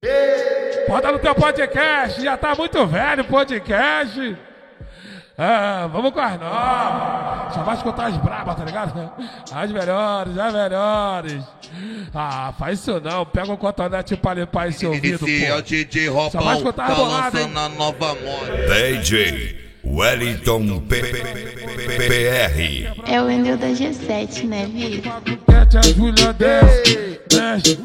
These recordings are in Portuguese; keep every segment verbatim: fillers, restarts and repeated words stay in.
Bota no teu podcast, já tá muito velho o podcast. Ah, vamos com as novas. Só vai escutar as brabas, tá ligado? As melhores, as melhores. Ah, faz isso não. Pega um cotonete pra limpar esse ouvido, Esse pô. é o D J Robão, só vai escutar tá as boladas, lançando a nova moda. D J Wellington P R. É o Wendel da G sete, né, Vi? Quer a Júlia desce, mexe.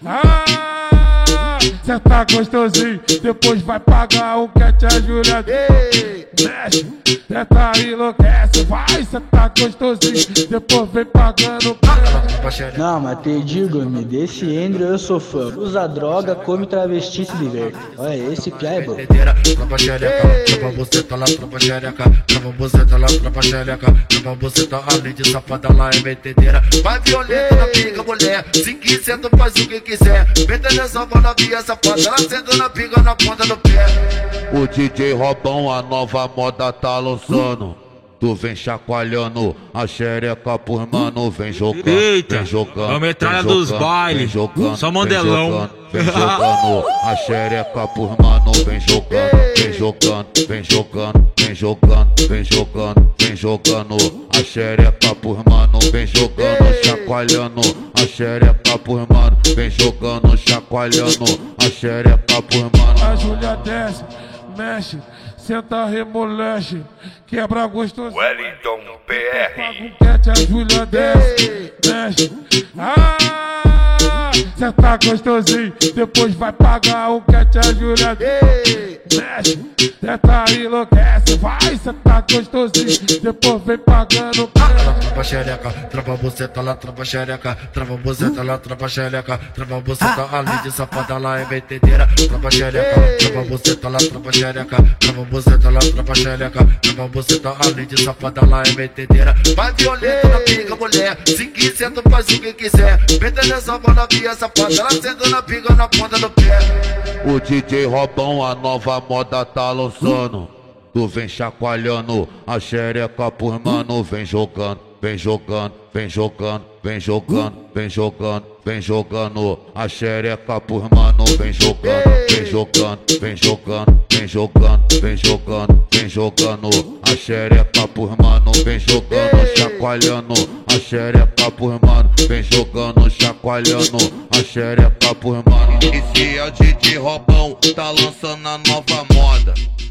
Ah, cê tá gostosinho, depois vai pagar um cat a Júlia desce, mexe. Cê tá enlouquece, vai, cê tá gostosinho, depois vem pagando. Não, mas te digo, me desse Andrew eu sou fã. Usa droga, come travesti e se diverte. Olha, esse piá é bom. Tropa xereca, tropa buceta lá, tropa xereca, tropa buceta lá, tropa xereca, tropa buceta, além de safada lá é metedeira. Vai violenta na pica, mulher, se quiser tu faz o que quiser. Mete nessa bola via safada, ela senta na pica na ponta do pé. O D J Robão, a nova moda tá lançando. Tu vem chacoalhando a xereca por mano, vem jogando, Eita, vem jogando. é a metralha dos bailes, só modelão. Vem jogando, vem jogando a xereca por mano, vem jogando, vem jogando, vem jogando, vem jogando, vem jogando, vem jogando a xereca por mano, vem jogando, chacoalhando a xereca por mano, vem jogando, chacoalhando a xereca por mano. A Júlia desce, mexe, senta remolexe, quebra gostoso. Wellington P R. Paga um cat, a Júlia desce, mexe. Ah, cê tá gostosinho, depois vai pagar um cat, a Júlia desce, mexe. Cê tá enlouquece, vai, cê tá gostosinho, depois vem pagando. Tropa xereca, tropa buceta lá, tropa xereca, tropa buceta lá, tropa xereca, tropa buceta, além de safada lá é metedeira. Tropa xereca, tropa buceta lá, tropa xereca, tropa buceta lá, tropa xereca, tropa buceta, além de safada lá é metedeira. Vai violenta na pica, mulher, se quiser tu faz o que quiser. Mete nessa bola via safada, ela senta na pica na ponta do pé. O D J Robão, a nova moda tá lançando. Tu vem chacoalhando a xereca por mano, vem jogando, vem jogando, vem jogando, vem jogando, vem jogando, vem jogando a xereca por mano, vem jogando, vem jogando, vem jogando, vem jogando, vem jogando, vem jogando a xereca por mano, vem jogando, chacoalhando a xereca por mano, vem jogando, chacoalhando a xereca por mano. Esse é o D J Robão, tá lançando a nova moda.